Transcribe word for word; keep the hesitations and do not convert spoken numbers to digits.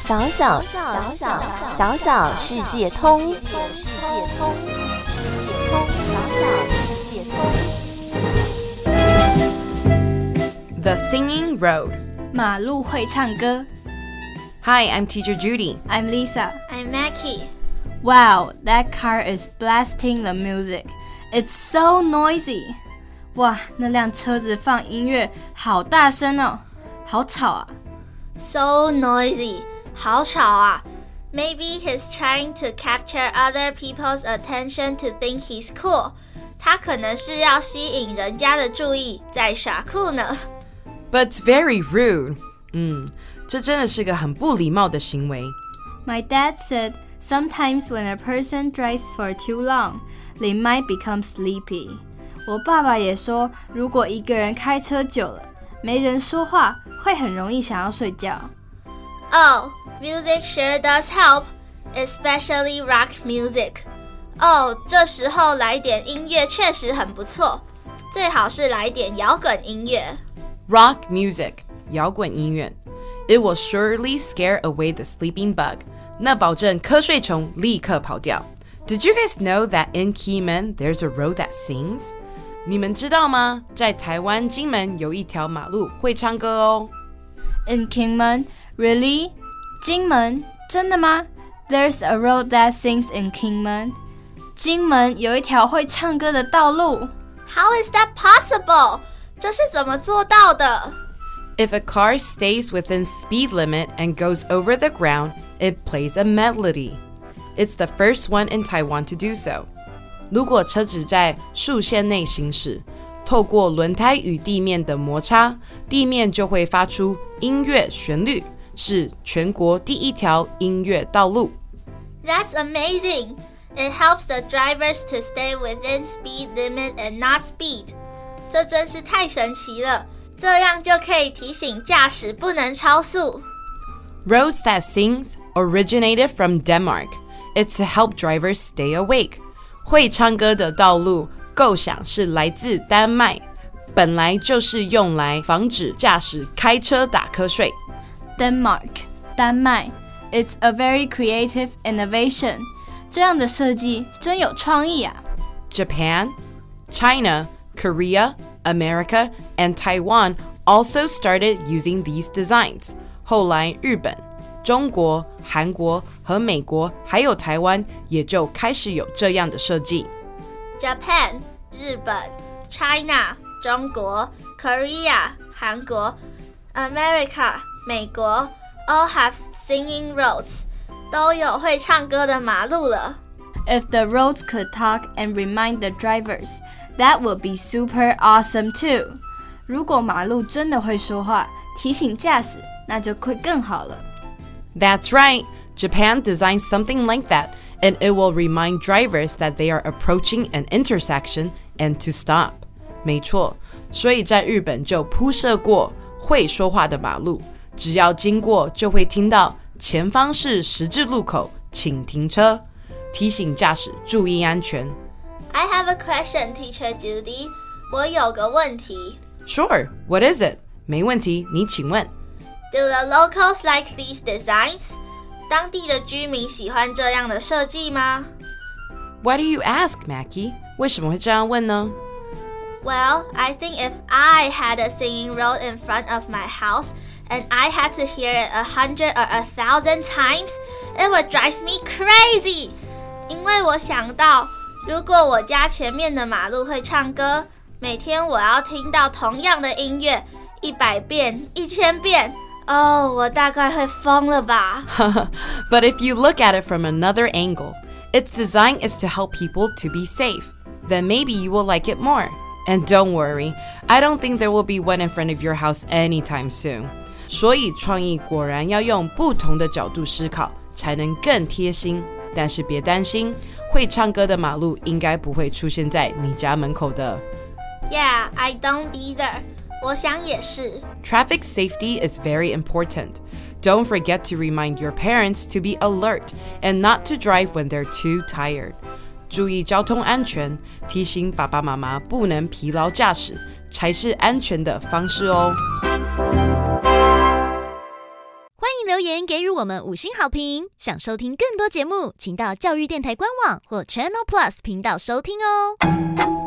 小小小小小小世界通，世界通，世界通，小小世界通。 The Singing Road. 马路会唱歌。 Hi, I'm Teacher Judy. I'm Lisa. I'm Mackie. Wow, that car is blasting the music. It's so noisy. 哇，那辆车子放音乐好大声哦，好吵啊。 So noisy. 好吵啊。Maybe he's trying to capture other people's attention to think he's cool. 他可能是要吸引人家的注意，在耍酷呢。 But it's very rude. 嗯，这真的是个很不礼貌的行为。 My dad said sometimes when a person drives for too long, they might become sleepy. 我爸爸也说，如果一个人开车久了，没人说话，会很容易想要睡觉。 Oh, music sure does help, especially rock music. 哦，这时候来点音乐确实很不错，最好是来点摇滚音乐。 Rock music, 摇滚音乐。It will surely scare away the sleeping bug. 那保证瞌睡虫立刻跑掉。Did you guys know that in Kinmen there's a road that sings? 你们知道吗？在台湾金门有一条马路会唱歌哦。 In Kinmen, really? 金门？真的吗？ There's a road that sings in Kinmen. 金门有一条会唱歌的道路。 How is that possible? 这是怎么做到的？ If a car stays within speed limit and goes over the ground, it plays a melody. It's the first one in Taiwan to do so. 如果车子在速线内行驶，透过轮胎与地面的摩擦，地面就会发出音乐旋律，是全国第一条音乐道路。 That's amazing. It helps the drivers to stay within speed limit and not speed. 这真是太神奇了，这样就可以提醒驾驶不能超速。 Roads That Sings originated from Denmark. It's to help drivers stay awake. 会唱歌的道路构想是来自丹麦，本来就是用来防止驾驶开车打瞌睡。 Denmark, 丹麦 It's a very creative innovation. 这样的设计真有创意啊。 Japan, China, Korea, America, and Taiwan also started using these designs. 后来日本、中国、韩国和美国还有台湾也就开始有这样的设计。 Japan, 日本 China, 中国 Korea, 韩国 America, 美国 all have singing roads. 都有会唱歌的马路了。 If the roads could talk and remind the drivers, that would be super awesome too. 如果马路真的会说话，提醒驾驶，那就会更好了。 That's right. Japan designed something like that, and it will remind drivers that they are approaching an intersection and to stop. 没错，所以在日本就铺设过会说话的马路，只要经过就会听到前方是十字路口，请停车，提醒驾驶注意安全。 I have a question, Teacher Judy. 我有个问题。 Sure, what is it? 没问题，你请问。 Do the locals like these designs? 当地的居民喜欢这样的设计吗？ Why do you ask, Mackie? 为什么会这样问呢？ Well, I think if I had a singing road in front of my house and I had to hear it a hundred or a thousand times, it would drive me crazy. 因为我想到，如果我家前面的马路会唱歌，每天我要听到同样的音乐一百遍、一千遍，哦，我大概会疯了吧。 But if you look at it from another angle, its design is to help people to be safe. Then maybe you will like it more. And don't worry, I don't think there will be one in front of your house anytime soon. 所以创意果然要用不同的角度思考，才能更贴心。但是别担心，会唱歌的马路应该不会出现在你家门口的。 Yeah, I don't either. 我想也是。 Traffic safety is very important. Don't forget to remind your parents to be alert and not to drive when they're too tired. 注意交通安全，提醒爸爸妈妈不能疲劳驾驶，才是安全的方式哦。 留言给予我们五星好评。想收听更多节目，请到教育电台官网或 Channel Plus 频道收听哦。